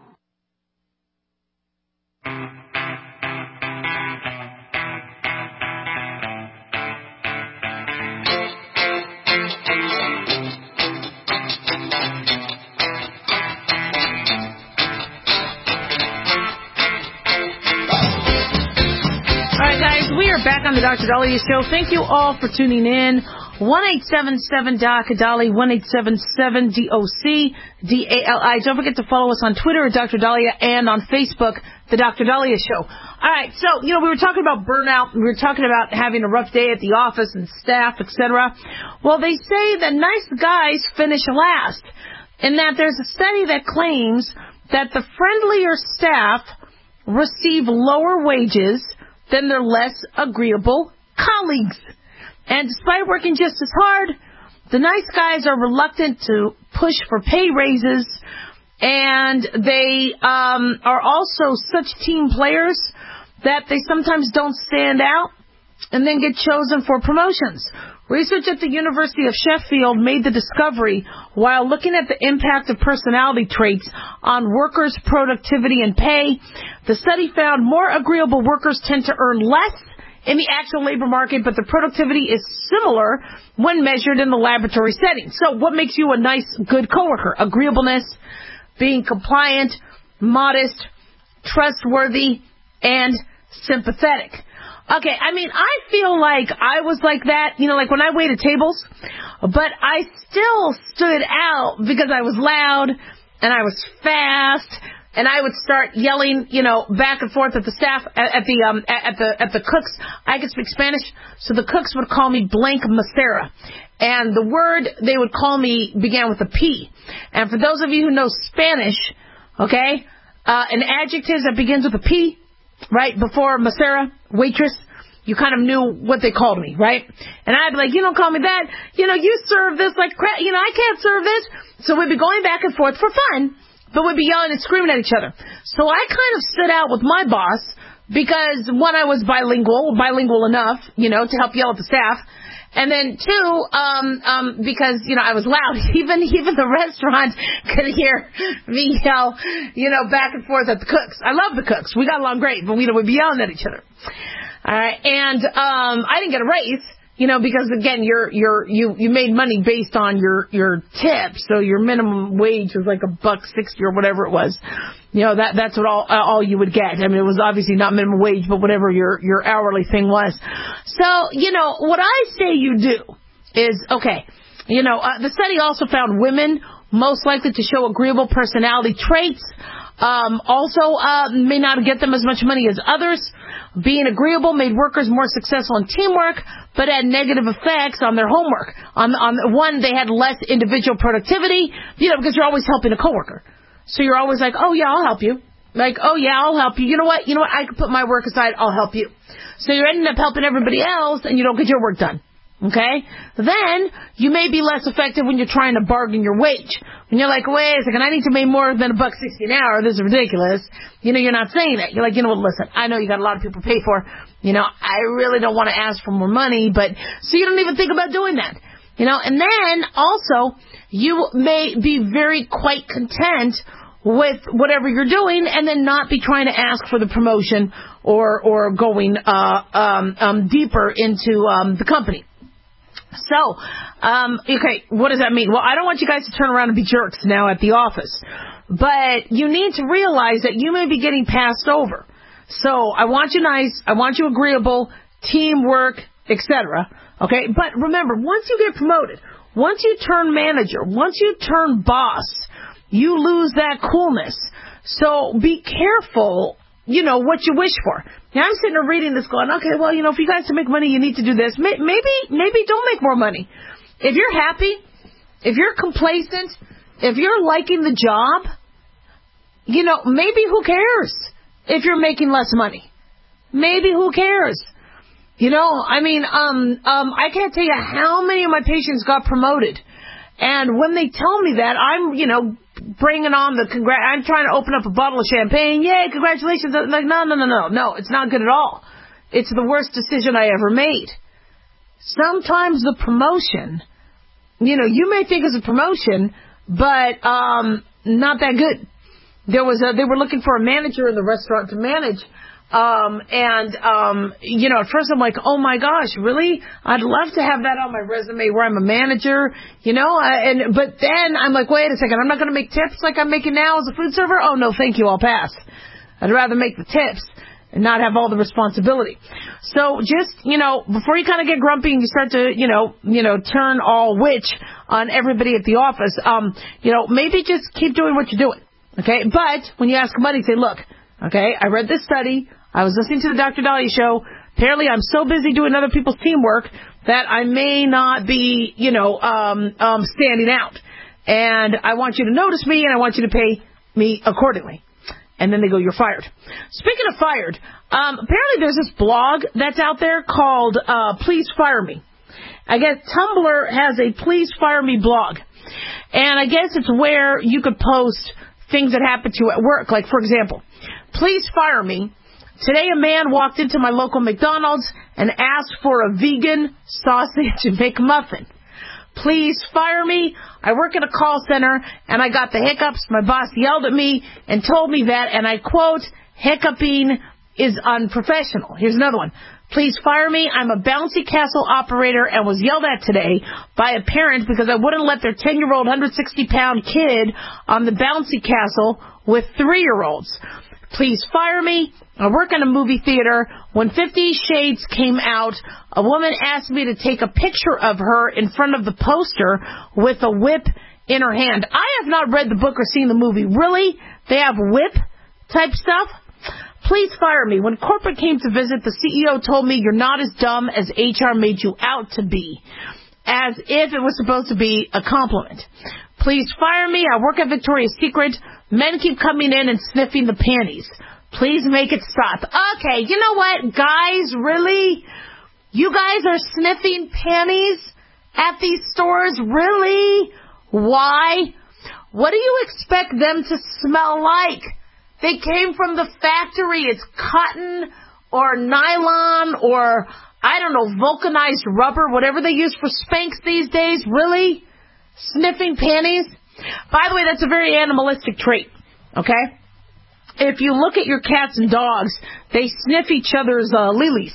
Back on the Doctor Dahlia Show. Thank you all for tuning in. one eight seven seven D O C Dali, one eight seven seven D O C D A L I. Don't forget to follow us on Twitter at Doctor Dahlia and on Facebook, The Doctor Dahlia Show. All right, so, you know, we were talking about burnout. We were talking about having a rough day at the office and staff, et cetera. Well, they say that nice guys finish last, and that there's a study that claims that the friendlier staff receive lower wages than their less agreeable colleagues. And despite working just as hard, the nice guys are reluctant to push for pay raises And they um, are also such team players that they sometimes don't stand out and then get chosen for promotions. Research at the University of Sheffield made the discovery while looking at the impact of personality traits on workers' productivity and pay. The study found more agreeable workers tend to earn less in the actual labor market, but the productivity is similar when measured in the laboratory setting. So what makes you a nice, good coworker? Agreeableness, being compliant, modest, trustworthy, and sympathetic. Okay, I mean, I feel like I was like that, you know, like when I waited tables, but I still stood out because I was loud and I was fast, and I would start yelling, you know, back and forth at the staff, at, at the um, at, at the at the cooks. I could speak Spanish, so the cooks would call me blank macera, and the word they would call me began with a P. And for those of you who know Spanish, okay, uh, an adjective that begins with a P, right before macera, waitress, you kind of knew what they called me, right? And I'd be like, you don't call me that. You know, you serve this like crap. You know, I can't serve this. So we'd be going back and forth for fun, but we'd be yelling and screaming at each other. So I kind of stood out with my boss because, one, I was bilingual, bilingual enough, you know, to help yell at the staff. And then, two, um, um, because, you know, I was loud. Even, even the restaurant could hear me yell, you know, back and forth at the cooks. I love the cooks. We got along great, but we would be yelling at each other. All right. And, um, I didn't get a raise, you know, because again, you're, you're, you, you made money based on your, your tips. So your minimum wage was like a buck sixty or whatever it was. You know, that, that's what all, uh, all you would get. I mean, it was obviously not minimum wage, but whatever your, your hourly thing was. So, you know, what I say you do is, okay, you know, uh, the study also found women most likely to show agreeable personality traits. Um, also, uh, may not get them as much money as others. Being agreeable made workers more successful in teamwork, but had negative effects on their homework. On, on one, they had less individual productivity, you know, because you're always helping a coworker. So you're always like, oh, yeah, I'll help you. Like, oh, yeah, I'll help you. You know what? You know what? I can put my work aside. I'll help you. So you're ending up helping everybody else, and you don't get your work done. Okay? Then you may be less effective when you're trying to bargain your wage. When you're like, wait a second, I need to make more than a buck sixty an hour. This is ridiculous. You know, you're not saying that. You're like, you know what, listen, I know you got a lot of people to pay for. You know, I really don't want to ask for more money, but so you don't even think about doing that. You know, and then also you may be very quite content with whatever you're doing and then not be trying to ask for the promotion or, or going, uh, um, um, deeper into, um, the company. So, um, okay, what does that mean? Well, I don't want you guys to turn around and be jerks now at the office, but you need to realize that you may be getting passed over. So I want you nice, I want you agreeable, teamwork, et cetera. Okay, but remember, once you get promoted, once you turn manager, once you turn boss, you lose that coolness. So be careful, you know, what you wish for. Now, I'm sitting there reading this going, okay, well, you know, if you guys to make money, you need to do this. Maybe, maybe don't make more money. If you're happy, if you're complacent, if you're liking the job, you know, maybe who cares if you're making less money? Maybe who cares? You know, I mean, um, um, I can't tell you how many of my patients got promoted. And when they tell me that, I'm, you know, bringing on the congr- I'm trying to open up a bottle of champagne. Yay, congratulations. I'm like, no, no, no, no, no. It's not good at all. It's the worst decision I ever made. Sometimes the promotion, you know, you may think it's a promotion, but um, not that good. There was a, they were looking for a manager in the restaurant to manage. Um, and, um, you know, at first I'm like, oh my gosh, really? I'd love to have that on my resume where I'm a manager, you know, uh, and, but then I'm like, wait a second, I'm not going to make tips like I'm making now as a food server? Oh no, thank you, I'll pass. I'd rather make the tips and not have all the responsibility. So just, you know, before you kind of get grumpy and you start to, you know, you know, turn all witch on everybody at the office, um, you know, maybe just keep doing what you're doing. Okay. But when you ask money, say, look, okay, I read this study. I was listening to the Doctor Dahlia show. Apparently, I'm so busy doing other people's teamwork that I may not be, you know, um, um, standing out. And I want you to notice me, and I want you to pay me accordingly. And then they go, you're fired. Speaking of fired, um, apparently there's this blog that's out there called uh, Please Fire Me. I guess Tumblr has a Please Fire Me blog. And I guess it's where you could post things that happen to you at work. Like, for example, please fire me. Today a man walked into my local McDonald's and asked for a vegan sausage and McMuffin. Please fire me. I work at a call center and I got the hiccups. My boss yelled at me and told me that, and I quote, hiccuping is unprofessional. Here's another one. Please fire me. I'm a bouncy castle operator and was yelled at today by a parent because I wouldn't let their ten-year-old, one hundred sixty pound kid on the bouncy castle with three-year-olds. Please fire me. I work in a movie theater. When Fifty Shades came out, a woman asked me to take a picture of her in front of the poster with a whip in her hand. I have not read the book or seen the movie. Really? They have whip type stuff? Please fire me. When corporate came to visit, the C E O told me you're not as dumb as H R made you out to be, as if it was supposed to be a compliment. Please fire me. I work at Victoria's Secret. Men keep coming in and sniffing the panties. Please make it stop. Okay, you know what, guys, really? You guys are sniffing panties at these stores? Really? Why? What do you expect them to smell like? They came from the factory. It's cotton or nylon or, I don't know, vulcanized rubber, whatever they use for Spanx these days. Really? Sniffing panties? By the way, that's a very animalistic trait, okay? If you look at your cats and dogs, they sniff each other's uh, lilies.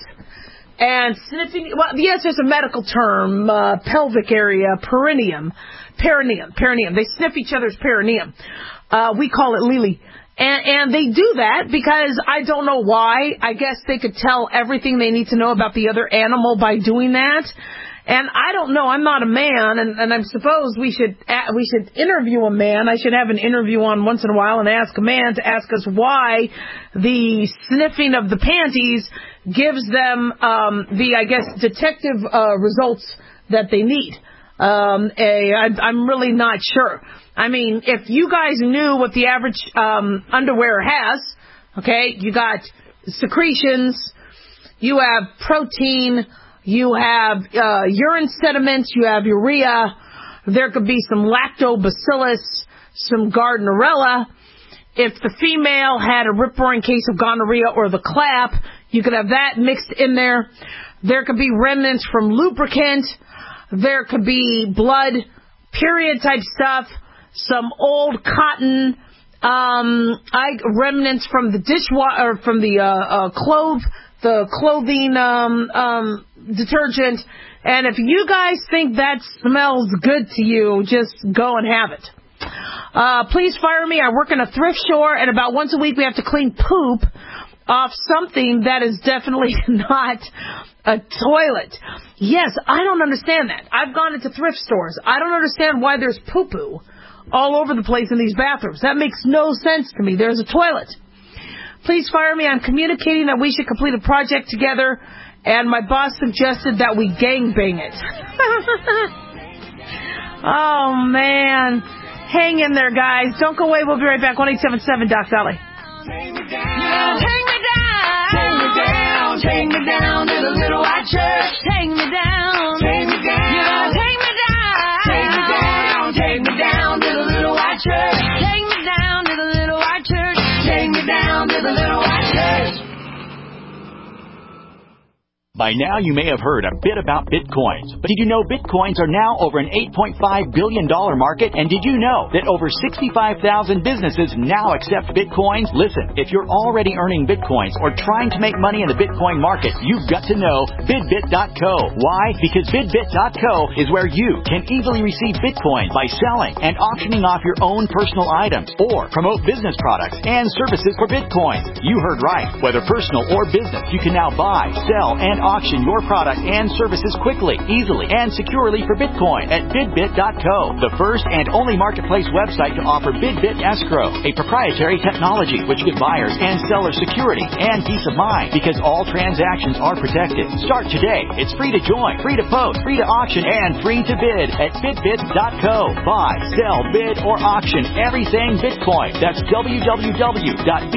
And sniffing, well, yes, there's a medical term, uh, pelvic area, perineum, perineum, perineum. They sniff each other's perineum. Uh, we call it lily. And, and they do that because I don't know why. I guess they could tell everything they need to know about the other animal by doing that. And I don't know. I'm not a man, and, and I suppose we should uh, we should interview a man. I should have an interview on once in a while and ask a man to ask us why the sniffing of the panties gives them um, the, I guess, detective uh, results that they need. Um, a, I, I'm really not sure. I mean, if you guys knew what the average um, underwear has, okay, you got secretions, you have protein, you have uh, urine sediments, you have urea, there could be some lactobacillus, some Gardnerella. If the female had a rip-roaring case of gonorrhea or the clap, you could have that mixed in there. There could be remnants from lubricant. There could be blood, period-type stuff, some old cotton, um, I, remnants from the dishwater, or from the uh, uh, clove, the clothing um, um, detergent. And if you guys think that smells good to you, just go and have it. Uh, please fire me. I work in a thrift store, and about once a week we have to clean poop off something that is definitely not a toilet. Yes, I don't understand that. I've gone into thrift stores. I don't understand why there's poo-poo all over the place in these bathrooms. That makes no sense to me. There's a toilet. Please fire me. I'm communicating that we should complete a project together, and my boss suggested that we gangbang it. Oh, man. Hang in there, guys. Don't go away. We'll be right back. one eight seven seven Doc Dolly. Take me down, take me down, take me down, take me down to the little white church. Take me down, take me down, you know, take me down, take me down, take me down to the little white church. Take me down to the little white church. Take me down to the little white church. By now, you may have heard a bit about Bitcoins. But did you know Bitcoins are now over an eight point five billion dollars market? And did you know that over sixty-five thousand businesses now accept Bitcoins? Listen, if you're already earning Bitcoins or trying to make money in the Bitcoin market, you've got to know Bidbit dot co. Why? Because Bidbit dot co is where you can easily receive Bitcoin by selling and auctioning off your own personal items or promote business products and services for Bitcoin. You heard right. Whether personal or business, you can now buy, sell, and auction your product and services quickly, easily, and securely for Bitcoin at Bidbit dot co, the first and only marketplace website to offer Bidbit Escrow, a proprietary technology which gives buyers and sellers security and peace of mind because all transactions are protected. Start today. It's free to join, free to post, free to auction, and free to bid at Bidbit dot co. Buy, sell, bid, or auction everything Bitcoin. That's w w w dot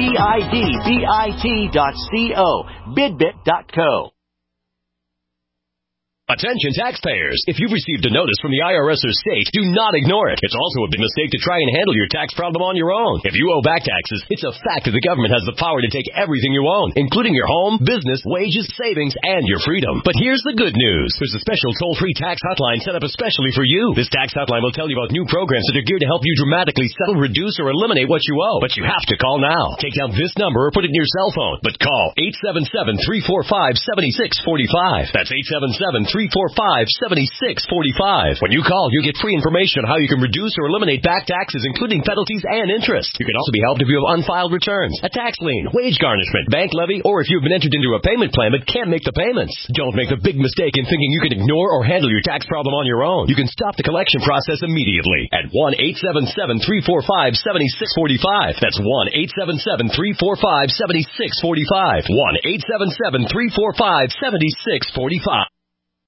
bidbit dot co. Bidbit dot co. Attention taxpayers. If you've received a notice from the I R S or state, do not ignore it. It's also a big mistake to try and handle your tax problem on your own. If you owe back taxes, it's a fact that the government has the power to take everything you own, including your home, business, wages, savings, and your freedom. But here's the good news. There's a special toll-free tax hotline set up especially for you. This tax hotline will tell you about new programs that are geared to help you dramatically settle, reduce, or eliminate what you owe. But you have to call now. Take down this number or put it in your cell phone. But call eight seven seven, three four five, seven six four five. That's eight seven seven, three four five, seven six four five. When you call, you get free information on how you can reduce or eliminate back taxes, including penalties and interest. You can also be helped if you have unfiled returns, a tax lien, wage garnishment, bank levy, or if you've been entered into a payment plan but can't make the payments. Don't make the big mistake in thinking you can ignore or handle your tax problem on your own. You can stop the collection process immediately at one eight seven seven, three four five, seven six four five. That's one eight seven seven, three four five, seven six four five. one eight seven seven, three four five, seven six four five.